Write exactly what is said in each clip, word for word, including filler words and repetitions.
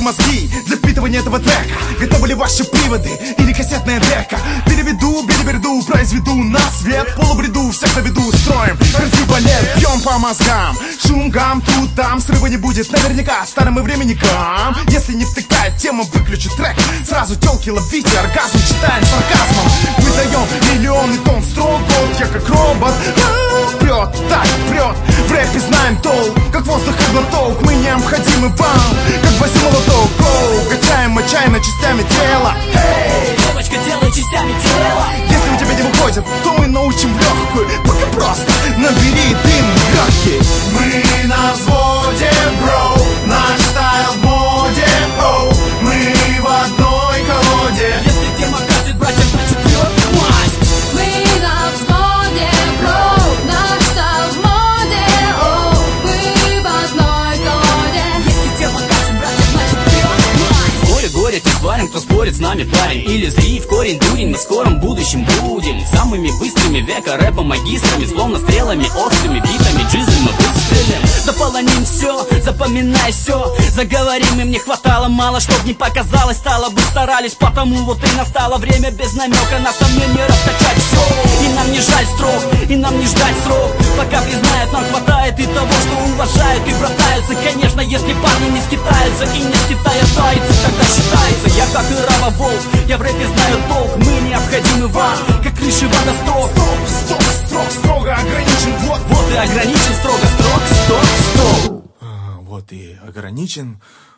мозги для впитывания этого трека. Готовы ли ваши приводы или кассетная дека? Переведу, билиберду, произведу на свет. Полубреду, всех на виду, строим кардиобалет. Бьем по мозгам, шум, гам, тут, там. Срыва не будет наверняка старым и временникам. Если не втыкает тема, выключи трек. Сразу телки ловите, оргазм читаем сарказмом. Мы даем миллионы тонн строк. Я как робот, прет, так прет. В рэпе знаем толк, как воздух и глоток. Мы необходимы вам, как Вася Молоток. Гоу, качаем отчаянно частями тела. Эй, девочка, делай частями тела. если у тебя не выходит, то мы научим легкую. Пока просто набери дым легкий. Мы на взводе, бро. Наш стайл в моде, оу. Мы в одной колоде. Если тема катит, братья, значит пьет масть. Мы на взводе, бро. Наш стайл в моде, оу. Мы в одной колоде. Если тема катит, братья, значит пьет масть. Горе, горе, ты тварям, кто спорит с нами, парень. Или зри в корень дурень, мы в скором будущем будем самыми быстрыми века рэпа магистрами. Словно стрелами, острыми битами, джизлем мы выстрелим. Заполоним все, запоминай все. Заговорим, им не хватало мало, чтоб не показалось. Стало бы старались, потому вот и настало время без намека на сомнение раскачать все. И нам не жаль строк, и нам не ждать срок. Пока признают, нам хватает и того, что уважают и братаются. Конечно, если парни не скитаются и не скитаются, тогда считается. Я как и Рава Волк, я в рэпе знаю толк. Мы необходимы вам, как крыши водосток. Стоп, стоп, строг, строго ограничен. Вот, Вот и ограничен строго строк, стоп, стоп. А, вот и ограничен.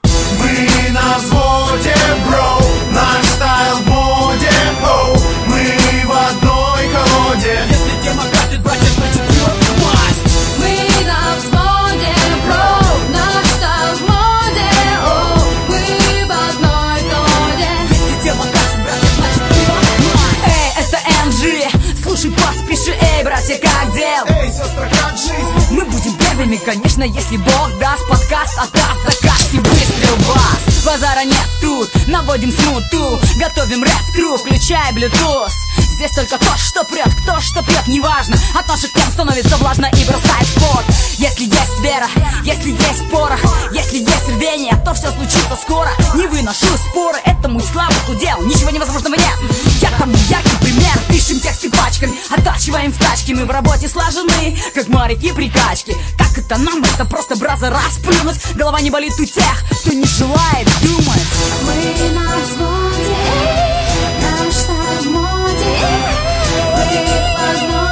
мы на взводе, бро. Наш стайл в моде, оу. Мы в одной колоде. Если тема катит, братья, значит пьет масть. Мы на взводе, бро. Наш стайл в моде, оу. Мы в одной колоде. Если тема катит, братья, значит пьет масть. Эй, это эм джи, слушай, поспеши, эй, братья, как дел? Эй, сестра, как жизнь? Мы будем первыми, конечно, если Бог даст. Подкаст, отдаст заказ и выстрел вас. Базара нет тут, наводим смуту. Готовим рэп-кру, включай Bluetooth. Здесь только то, что прет, кто что пьет, неважно. От наших тем становится влажно и бросает в пот. Если есть вера, если есть порох, если есть рвение, то все случится скоро. Не выношу споры, это мой слабый удел. Ничего невозможного нет, я тому яркий пример. Пишем тексты пачками, оттачиваем в тачке. Мы в работе слажены, как моряки при качке. Как это нам? Это просто браза расплюнуть. Голова не болит у тех, кто не желает думать. Мы на взводе, наш стайл в моде. Мы в одной